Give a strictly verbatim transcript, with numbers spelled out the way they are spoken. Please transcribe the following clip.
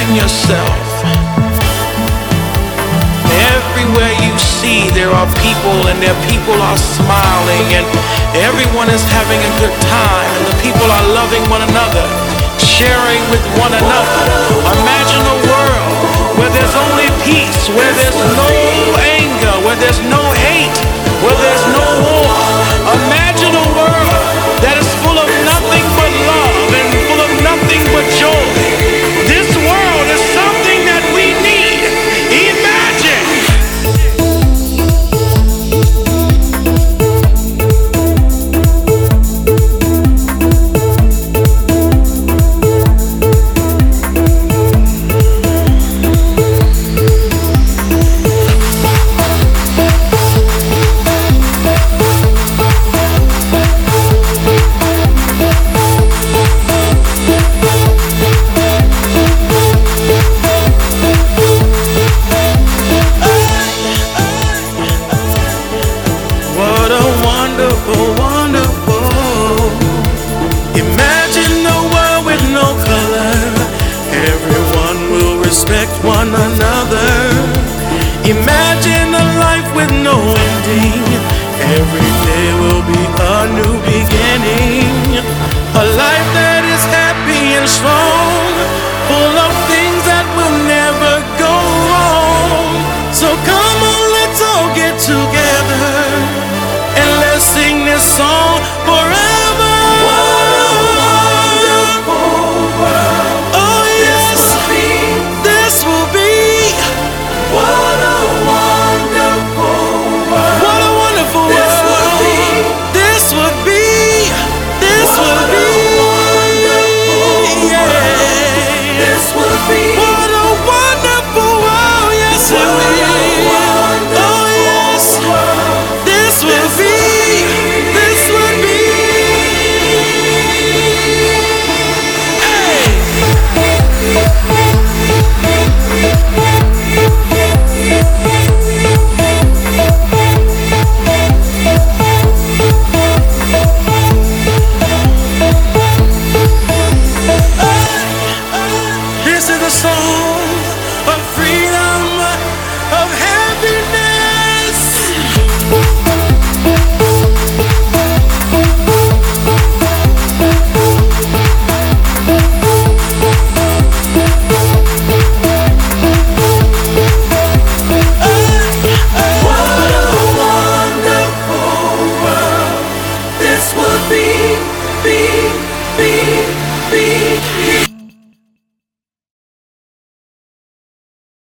Imagine yourself. Everywhere you see, there are people, and their people are smiling, and everyone is having a good time, and the people are loving one another, sharing with one another. Imagine a world where there's only peace, where there's no anger, where there's no hate, where there's no war. Imagine a world that is full of nothing but love and full of nothing but joy. This world is something that we need. Imagine. One another. Imagine a life with no ending. Every day will be a new beginning. A life that is happy and strong, full of things that will never go wrong. So come on, let's all get together and let's sing this song forever. Be